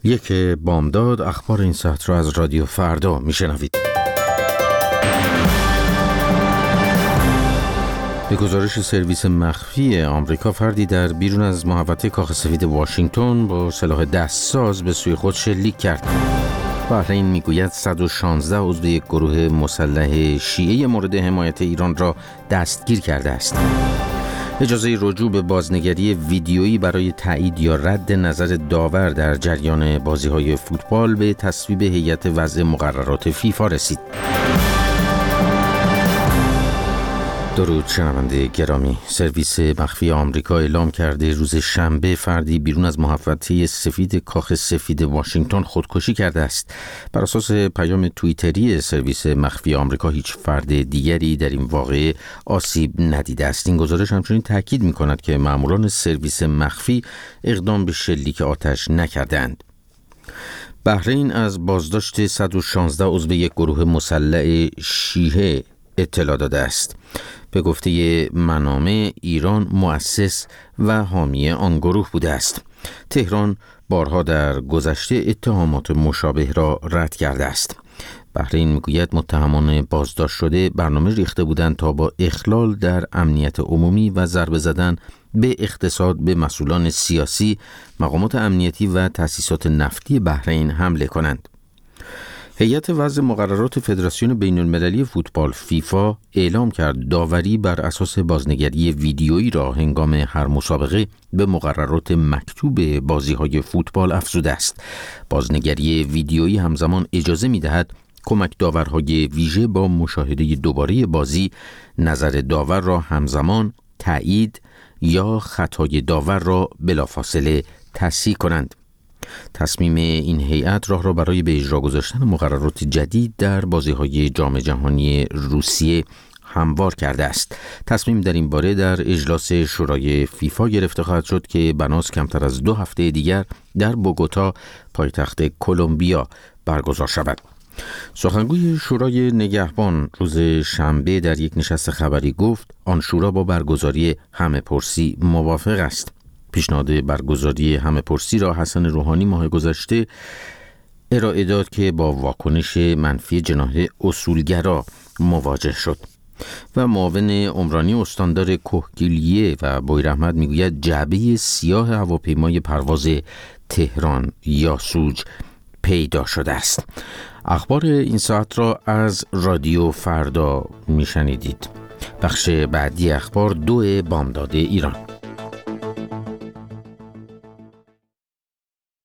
یک بامداد، اخبار این ساعت را از رادیو فردا میشنوید. به گزارش سرویس مخفی آمریکا، فردی در بیرون از محوطه کاخ سفید واشنگتن با سلاح دستساز به سوی خود شلیک کرد. بحرین میگوید 116 عضو یک گروه مسلح شیعه مورد حمایت ایران را دستگیر کرده است. اجازه رجوع به بازنگری ویدیویی برای تایید یا رد نظر داور در جریان بازی‌های فوتبال به تصویب هیئت وضع مقررات فیفا رسید. درود شنونده گرامی، سرویس مخفی آمریکا اعلام کرده روز شنبه فردی بیرون از محوطه سفید کاخ سفید واشنگتن خودکشی کرده است. بر اساس پیام توییتری سرویس مخفی آمریکا، هیچ فرد دیگری در این واقعه آسیب ندیده است. این گزارش همچنین تاکید می‌کند که ماموران سرویس مخفی اقدام به شلیک آتش نکردند. بحرین از بازداشت 116 عضو یک گروه مسلح شیعه اطلاع داده است. به گفته منابع، ایران مؤسس و حامی آن گروه بوده است. تهران بارها در گذشته اتهامات مشابه را رد کرده است. بحرین میگوید متهمان بازداشت شده برنامه ریخته بودند تا با اخلال در امنیت عمومی و ضربه زدن به اقتصاد به مسئولان سیاسی، مقامات امنیتی و تأسیسات نفتی بحرین حمله کنند. هیئت وضع مقررات فدراسیون بین المللی فوتبال فیفا اعلام کرد داوری بر اساس بازنگری ویدیویی را هنگام هر مسابقه به مقررات مکتوب بازی‌های فوتبال افزوده است. بازنگری ویدیویی همزمان اجازه می‌دهد کمک داورهای ویژه با مشاهده دوباره بازی نظر داور را همزمان تایید یا خطای داور را بلافاصله تصحیح کنند. تصمیم این هیئت راه را برای به اجرا گذاشتن مقررات جدید در بازی‌های جام جهانی روسیه هموار کرده است. تصمیم در این باره در اجلاس شورای فیفا گرفته خواهد شد که بناس کمتر از 2 هفته دیگر در بوگوتا، پایتخت کلمبیا برگزار شود. سخنگوی شورای نگهبان روز شنبه در یک نشست خبری گفت آن شورا با برگزاری همه‌پرسی موافق است. پیشنهاد برگزاری همه‌پرسی را حسن روحانی ماه گذشته ارائه داد که با واکنش منفی جناح اصولگرا مواجه شد. و معاون عمرانی استاندار کهگیلیه و بویراحمد میگوید جعبه سیاه هواپیمای پرواز تهران یاسوج پیدا شده است. اخبار این ساعت را از رادیو فردا میشنیدید. بخش بعدی اخبار 2 بامداد ایران.